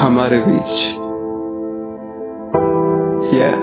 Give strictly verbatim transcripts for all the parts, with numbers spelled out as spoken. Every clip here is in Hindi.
हमारे बीच yeah.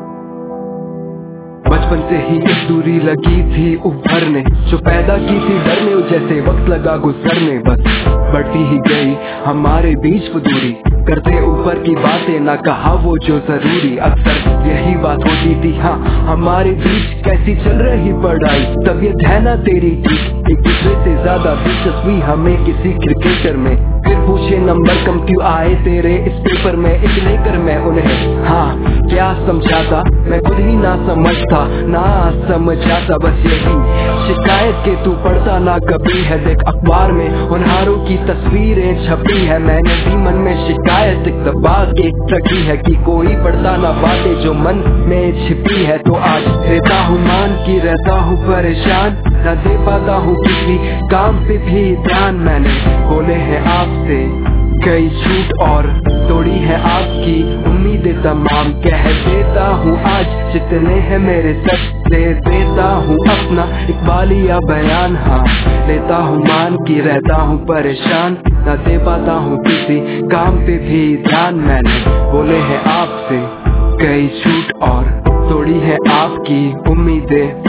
बचपन से ही एक दूरी लगी थी उभरने, जो पैदा की थी डरने, जैसे वक्त लगा गुजरने। बस बढ़ती ही गई हमारे बीच वो दूरी, करते ऊपर की बातें ना कहा वो जो जरूरी। अक्सर यही बात होती थी हाँ हमारे बीच, कैसी चल रही पढ़ाई, तबीयत है ना तेरी ठीक। एक दूसरे से ज्यादा दिलचस्पी हमें किसी क्रिकेटर में, फिर पूछे नंबर कम क्यों आए तेरे इस पेपर में। एक लेकर मैं उन्हें हाँ क्या समझाता, मैं खुद ही ना समझता ना समझाता। बस यही शिकायत के तू पढ़ता ना कभी है, देख अखबार में होनहारों की तस्वीरें छपी है। मैंने भी मन में शिकायत एक दबा के रखी है कि कोई पढ़ता ना बातें जो मन में छिपी है। तो आज रहता हूँ मान की रहता हूँ परेशान, न दे पाता हूँ किसी काम पे भी ध्यान। मैंने बोले हैं आपसे कई झूठ और तोड़ी है आपकी उम्मीदें तमाम, कह देता हूँ आज जितने हैं मेरे सच, दे देता हूँ अपना इकबालिया बयान। हाँ लेता हूँ मान की रहता हूँ परेशान, न दे पाता हूँ किसी काम पे भी ध्यान। मैंने बोले हैं आपसे कई झूठ और तोड़ी है आपकी उम्मीदें,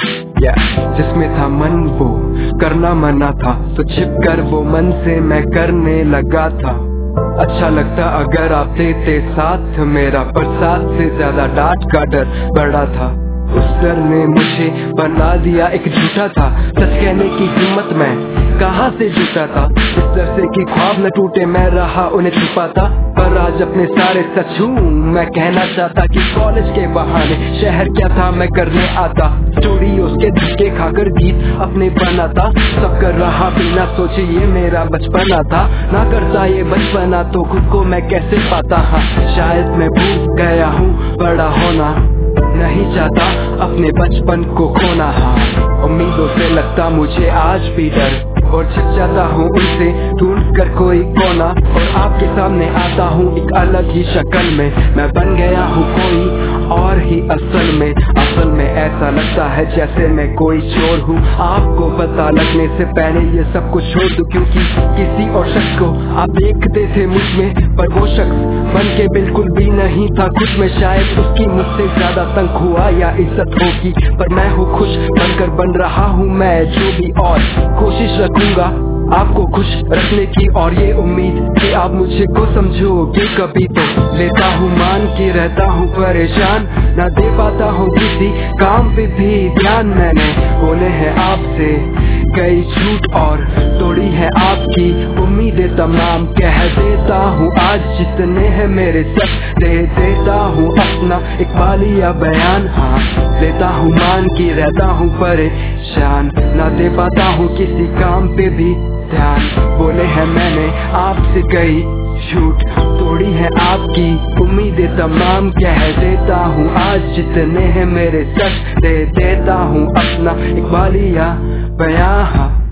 जिसमें था मन वो करना मना था, तो छिप कर वो मन से मैं करने लगा था। अच्छा लगता अगर आप देते साथ मेरा, पर साथ से ज्यादा डांट का डर बड़ा था। उस डर ने मुझे बना दिया एक झूठा था, सच कहने की हिम्मत मैं कहाँ से जुटा था। इस डर से कि ख्वाब न टूटे मैं रहा उन्हें छुपाता, पर आज अपने सारे सच हूँ मैं कहना चाहता कि कॉलेज के बहाने शहर क्या था मैं करने आता। स्टोरी उसके धक्के खाकर गीत अपने बनाता, सब कर रहा बिना सोचे ये मेरा बचपना था। ना करता ये बचपना तो खुद को मैं कैसे पाता। हाँ शायद मैं भूल गया हूँ बड़ा होना, नहीं चाहता अपने बचपन को खोना। हाँ उम्मीदों से लगता मुझे आज भी डर, और छिप जाता हूँ उनसे ढूंढ कर कोई कोना, और आपके सामने आता हूँ एक अलग ही शक्ल में। मैं बन गया हूँ कोई और ही असल में, असल में ऐसा लगता है जैसे मैं कोई चोर हूँ। आपको पता लगने से पहले ये सब कुछ छोड़ दूं, क्योंकि किसी और शख्स को आप देखते थे मुझ में, पर वो शख्स बन के बिल्कुल भी नहीं था खुद में। शायद उसकी मुझसे ज्यादा तनख्वाह या इज्जत होगी, पर मैं हूँ खुश बनकर बन रहा हूँ मैं जो भी, और कोशिश रखूंगा आपको खुश रखने की, और ये उम्मीद कि आप मुझे को समझोगे कभी। तो लेता हूँ मान के रहता हूँ परेशान, ना दे पाता हूँ किसी काम पे भी ध्यान। मैंने बोले हैं आपसे कई झूठ और तोड़ी है आपकी उम्मीदें तमाम, कह देता हूँ आज जितने हैं मेरे सच, दे देता हूँ अपना इकबालिया बयान। हाँ लेता हूँ मान की रहता हूँ परेशान, ना दे पाता हूँ किसी काम पे भी ध्यान। बोले हैं मैंने आपसे कई झूठ तोड़ी है आपकी उम्मीदें तमाम, कह देता हूँ आज जितने हैं मेरे सच, दे देता हूँ अपना इकबालिया बयान।